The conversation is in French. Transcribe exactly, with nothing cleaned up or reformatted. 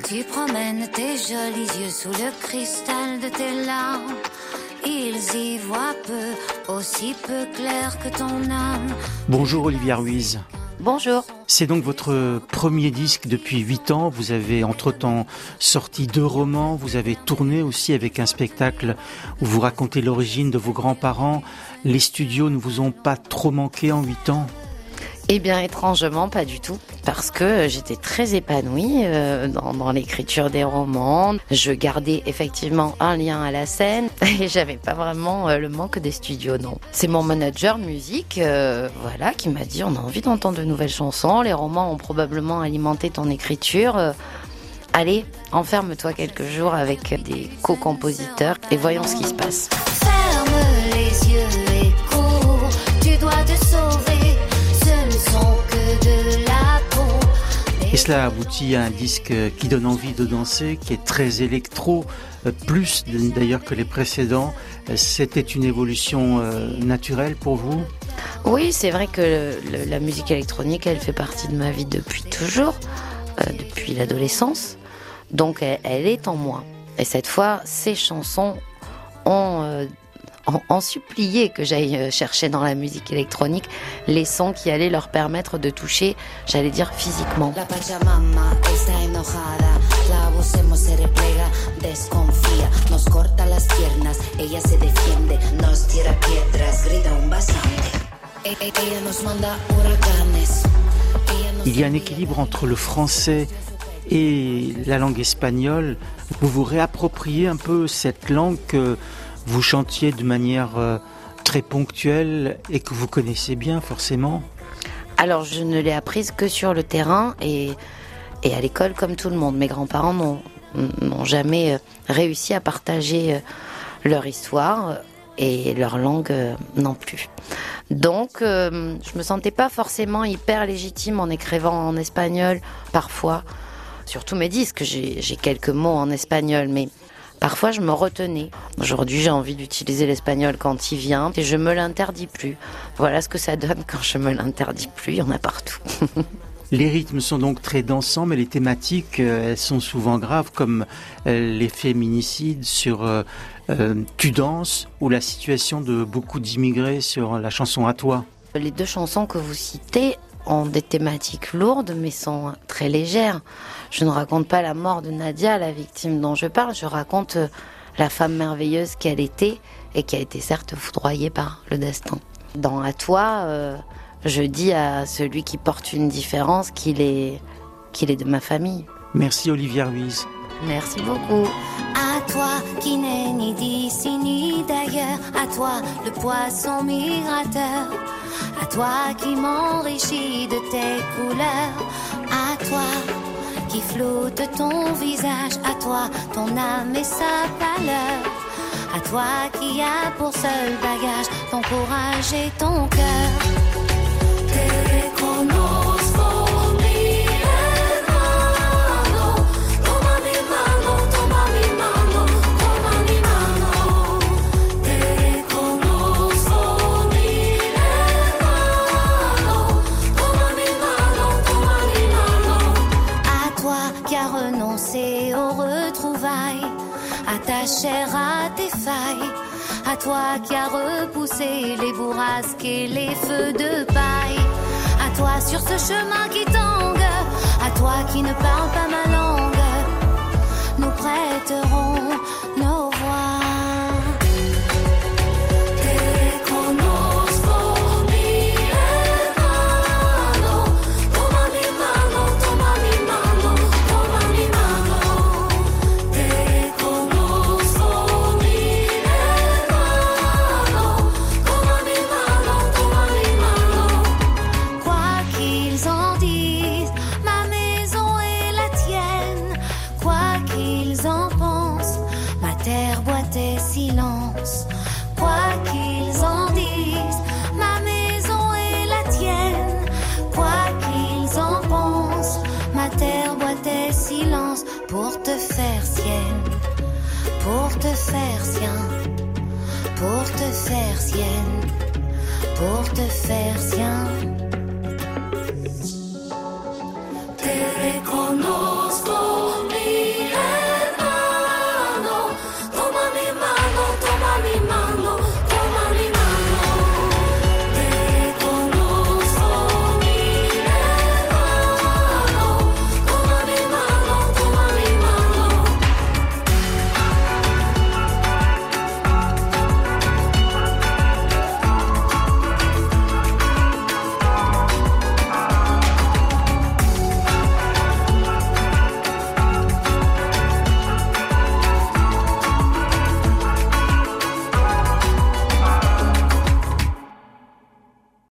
Tu promènes tes jolis yeux sous le cristal de tes larmes. Ils y voient peu, aussi peu clair que ton âme. Bonjour Olivia Ruiz. Bonjour. C'est donc votre premier disque depuis huit ans. Vous avez entre-temps sorti deux romans. Vous avez tourné aussi avec un spectacle où vous racontez l'origine de vos grands-parents. Les studios ne vous ont pas trop manqué en huit ans ? Eh bien, étrangement, pas du tout. Parce que j'étais très épanouie euh, dans, dans l'écriture des romans. Je gardais effectivement un lien à la scène et j'avais pas vraiment euh, le manque des studios, non. C'est mon manager musique, euh, voilà, qui m'a dit on a envie d'entendre de nouvelles chansons. Les romans ont probablement alimenté ton écriture. Euh, allez, enferme-toi quelques jours avec des co-compositeurs et voyons ce qui se passe. Ferme les yeux et cours, tu dois te sauver. Que de la peau. Et cela aboutit à un disque qui donne envie de danser, qui est très électro, plus d'ailleurs que les précédents. C'était une évolution naturelle pour vous ? Oui, c'est vrai que le, la musique électronique, elle fait partie de ma vie depuis toujours, euh, depuis l'adolescence. Donc elle, elle est en moi. Et cette fois, ces chansons ont... Euh, En, en supplié que j'aille chercher dans la musique électronique les sons qui allaient leur permettre de toucher, j'allais dire physiquement. La Pachamama está enojada, la voz se replega, desconfía, nos corta las piernas, ella se defiende, nos tira piedras, grita un bastante. Ella nos manda huracanes. Il y a un équilibre entre le français et la langue espagnole. Vous vous réappropriez un peu cette langue que vous chantiez de manière euh, très ponctuelle et que vous connaissez bien forcément ? Alors je ne l'ai apprise que sur le terrain et, et à l'école comme tout le monde. Mes grands-parents n'ont, n'ont jamais réussi à partager leur histoire et leur langue non plus. Donc euh, je me sentais pas forcément hyper légitime en écrivant en espagnol parfois. Surtout mes disques, j'ai, j'ai quelques mots en espagnol mais... Parfois, je me retenais. Aujourd'hui, j'ai envie d'utiliser l'espagnol quand il vient et je me l'interdis plus. Voilà ce que ça donne quand je me l'interdis plus. Il y en a partout. Les rythmes sont donc très dansants, mais les thématiques, elles sont souvent graves, comme les féminicides sur euh, euh, Tu danses ou la situation de beaucoup d'immigrés sur la chanson À toi. Les deux chansons que vous citez ont des thématiques lourdes, mais sont très légères. Je ne raconte pas la mort de Nadia, la victime dont je parle. Je raconte la femme merveilleuse qu'elle était et qui a été certes foudroyée par le destin. Dans À toi, euh, je dis à celui qui porte une différence qu'il est, qu'il est de ma famille. Merci Olivia Ruiz. Merci beaucoup. À toi qui n'est ni d'ici ni d'ailleurs, à toi le poisson migrateur, à toi qui m'enrichis de tes couleurs, à toi qui floute ton visage, à toi ton âme et sa pâleur, à toi qui a pour seul bagage ton courage et ton cœur. Te reconozco. Aux retrouvailles, à ta chair, à tes failles, à toi qui as repoussé les bourrasques et les feux de paille, à toi sur ce chemin qui tangue, à toi qui ne parle pas ma langue, nous prêterons nos voix. Quoi qu'ils en disent, ma maison est la tienne. Quoi qu'ils en pensent, ma terre boitait silence pour te faire sienne, pour te faire sien, pour te faire sienne, pour te faire sien.